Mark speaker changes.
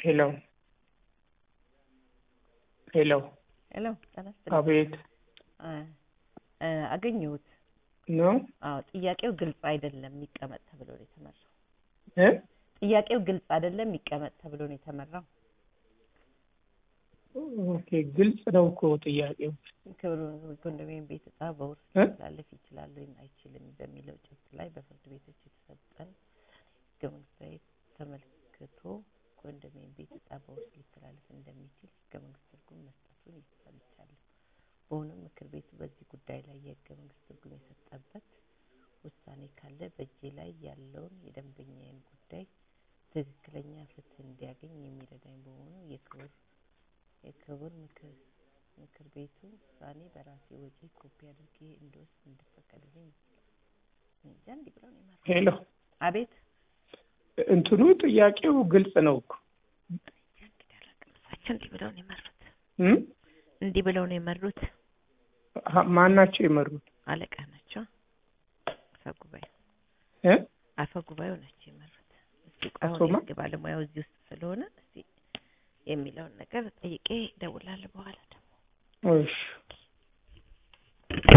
Speaker 1: ሄሎ ሄሎ
Speaker 2: ሄሎ ተነስተ
Speaker 1: አቤት
Speaker 2: አገኘሁት
Speaker 1: ነው
Speaker 2: ጥያቄው ግልጽ አይደለም ይቀመጥ ተብሎ ነው የተመራው ጥያቄው ግልጽ አይደለም ይቀመጥ ተብሎ ነው የተመራው
Speaker 1: ኦኬ ግልጽ ነው እኮ ጥያቄው
Speaker 2: ኮንዶሚኒየም ቤት ዕጣ በውርስ ሊተላለፍ ይችላል ወይ አይችልም በሚለው ጭብጥ ላይ በፍርድ ቤቶች የተሰጠን ህገ-መንግስታዊ ተመልክቶ ኮንዶሚኒየም ቤት ዕጣ በውርስ ሊተላለፍ እንደሚችል ህገ-መንግስት ትርጉም መስጠቱን ይሰማል። በሆነም ምክር ቤቱ በዚህ ጉዳይ ላይ የህገ-መንግስት ትርጉም የሰጠበት ውሳኔ ካለ በእጄ ላይ ያለውን የደንበኛዬን ጉዳይ ትክክለኛ ፍትህ እንዲያገኝ የሚረዳኝ በመሆኑ የክብር ምክር ቤቱ ውሳኔ በራሴ ወጪ ኮፒ አድርጌ እንድወስድ እንድፈቀድልኝ እንጂ ብለው ነው ማለት።
Speaker 1: ሄሎ
Speaker 2: አቤት
Speaker 1: እንትኑ ጥያቄው ግልጽ ነው እኮ
Speaker 2: እንዲህ ብለው ነው የመሩት እንዲህ ብለው ነው የመሩት
Speaker 1: ማናቸው የመሩት
Speaker 2: አለቃ ናቸው አፈ ጉባኤው ናቸው የመሩት እስቲ ቆይ ባለሙያው እዚህ ውስጥ ስለሆነ እስቲ የሚለውን ነገር ጠይቄ ደውላለሁ በኋላ ደግሞ
Speaker 1: እሺ